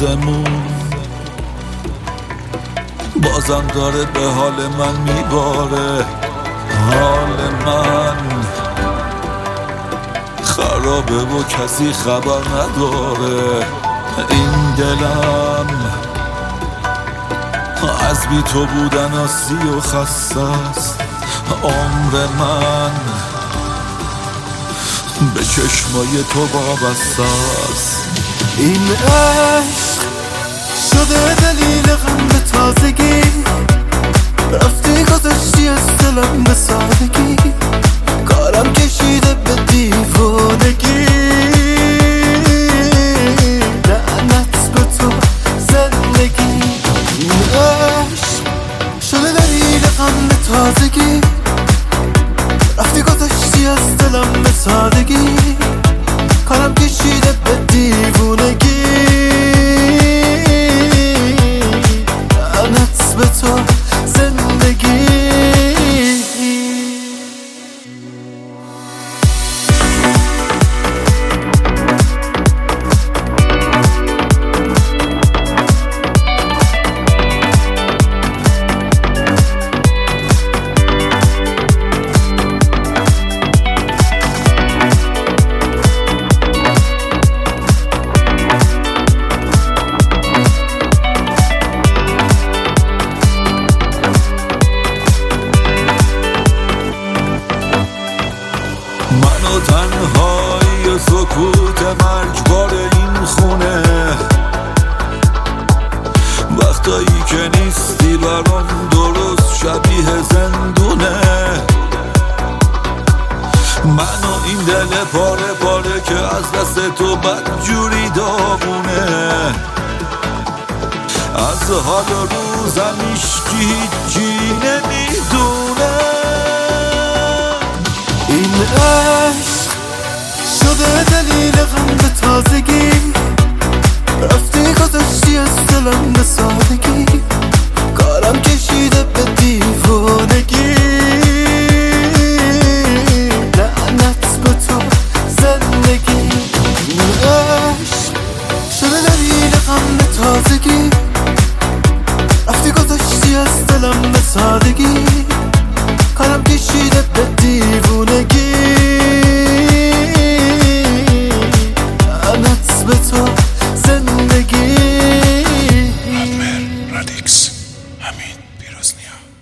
آسمون بازم داره به حال من میباره. حال من خرابه و کسی خبر نداره. این دلم از بی تو بودن آسی و خسته است. عمر من به چشمای تو وابسته است. این عشق شده دلیل غم به تازگی، رفتی گذشتی از دلم به سادگی، کارم کشیده به دیوانگی. لعنت به تو زندگی. این عشق شده دلیل غم به تازگی، رفتی گذشتی از دلم به سادگی، کارم کشیده به دیوانگی. لعنت به تو زندگی. من و تنهایی و سکوت مرگبار این خونه، وقتایی که نیستی برام درست شبیه زندونه. من و این دل پاره پاره که از دست تو بدجوری داغونه. از حال روزم هیچکی هیچی نمیدونه. این عشق شده دلیل غم به تازگی، رفتی گذشتی از دلم به سادگی، کارم کشیده به دیوانگی. لعنت به تو زندگی. این عشق شده دلیل غم به تازگی، رفتی گذشتی از دلم به سادگی، کارم کشیده به دیوانگی. لعنت به تو زندگی. رادمر رادیکس، همین پیروزنیا.